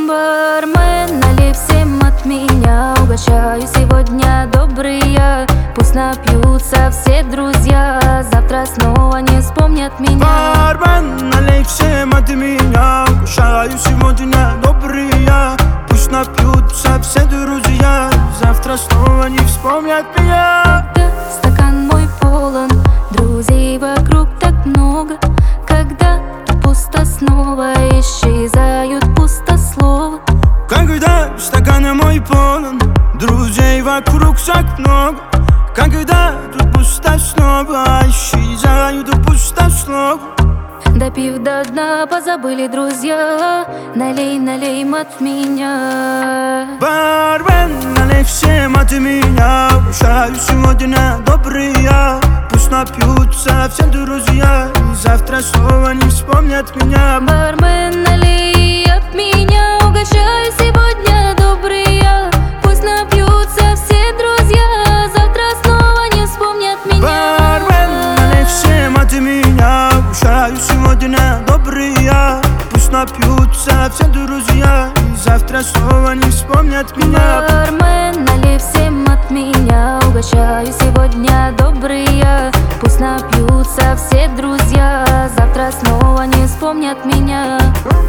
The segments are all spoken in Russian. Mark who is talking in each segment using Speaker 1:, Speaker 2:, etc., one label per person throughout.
Speaker 1: Бармен, налей всем от меня, угощаю сегодня добрые. Пусть напьются все друзья, завтра снова не вспомнят меня.
Speaker 2: Бармен, налей всем от меня, угощаю сегодня добрые. Пусть напьются все друзья, завтра снова не вспомнят меня.
Speaker 1: Когда стакан мой полон, друзей вокруг так много. Когда пусто, снова исчезают пустословы.
Speaker 2: Когда стакан мой полон, друзей вокруг так много. Когда тут пусто, снова исчезают пустословы.
Speaker 1: Допив до дна, позабыли друзья. Налей, налей от меня.
Speaker 2: Бармен, налей всем от меня, угощаю сегодня добрые. Пусть напьются все друзья, и завтра снова не вспомнят меня.
Speaker 1: Бармен, налей от меня, угощаю сегодня добрые. Пусть напьются все друзья, завтра снова не вспомнят меня.
Speaker 2: Бармен, налей всем от меня, угощаю сегодня добрые. Пусть напьются все друзья, и завтра снова не вспомнят меня.
Speaker 1: Бармен, налей всем от меня, угощаю сегодня добрые. Пусть напьются все друзья, завтра снова не вспомнят меня.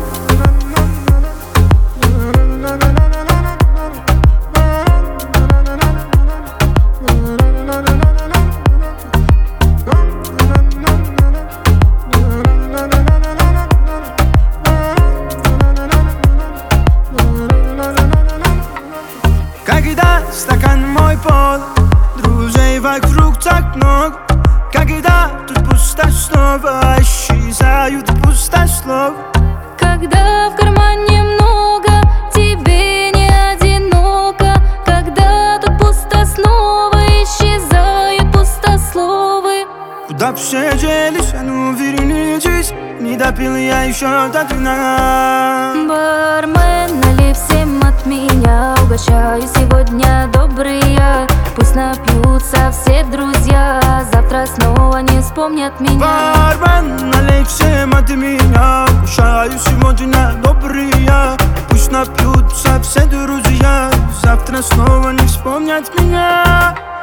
Speaker 2: Когда стакан мой полон, друзей вокруг так много. Когда тут пусто, снова исчезают пустословы.
Speaker 1: Когда в кармане много, тебе не одиноко. Когда тут пусто, снова исчезают пустословы.
Speaker 2: Куда все делись, а ну вернитесь, не допил я еще до дна.
Speaker 1: Бармен, налей всем от меня, угощаю сегодня добрые. Пусть напьются все друзья, завтра снова не вспомнят меня.
Speaker 2: Бармен, налей всем от меня, угощаю сегодня добрые. Пусть напьются все друзья, завтра снова не вспомнят меня.